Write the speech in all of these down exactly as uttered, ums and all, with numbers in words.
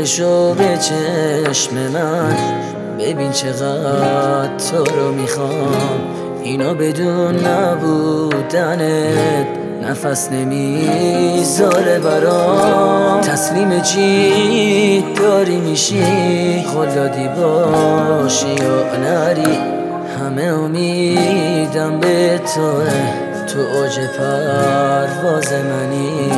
بشو به چشم من، ببین چقدر تو رو میخوام. اینا بدون نبودنت نفس نمیذاره برام. تسلیم چی داری میشی، خوددادی باشی یا نری، همه امیدم به توه، تو اوج پرواز منی.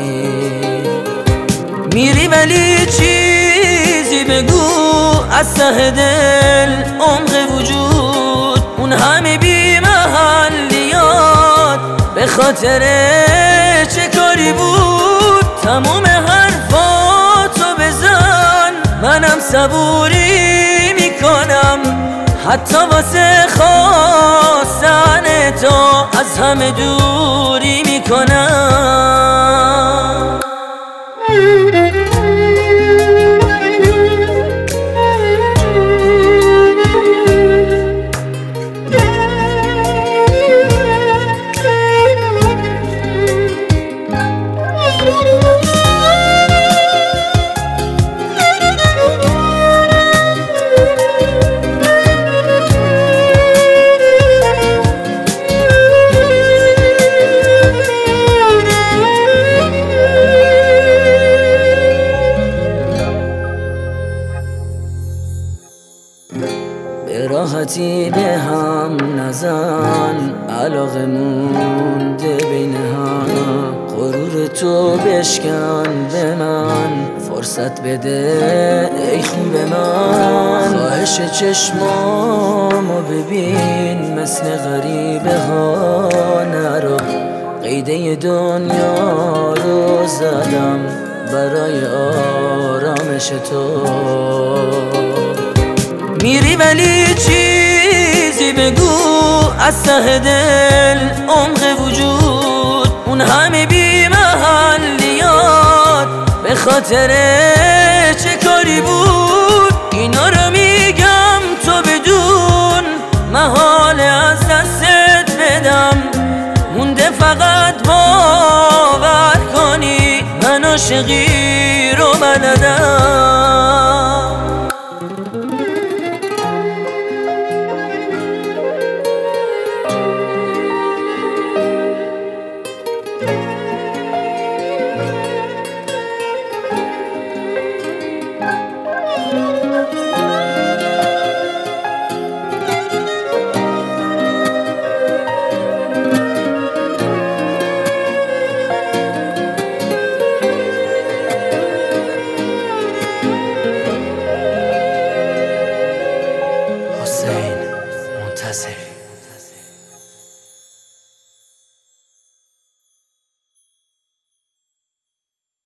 میری ولی چیزی بگو از ته دل، عمق وجود اون همه بی محلیات، به خاطر چه کاری بود تموم حرفاتو بزن. منم صبوری میکنم حتی واسه خواستن تو، از همه دوری میکنم. به راحتی به هم نزن، علاقه مونده بین هم. غرور تو بشکن به من، فرصت بده ای خوب من. خواهش چشمامو ببین، مثل غریبه ها نرو. قیده دنیا رو زدم برای آرامش تو. میری ولی چیزی بگو از ته دل، عمق وجود اون همه بی محلیات، به خاطر چه کاری بود اینا رو میگم تو بدون محال از دستت بدم. مونده فقط باور کنی من عاشقی رو بلدم.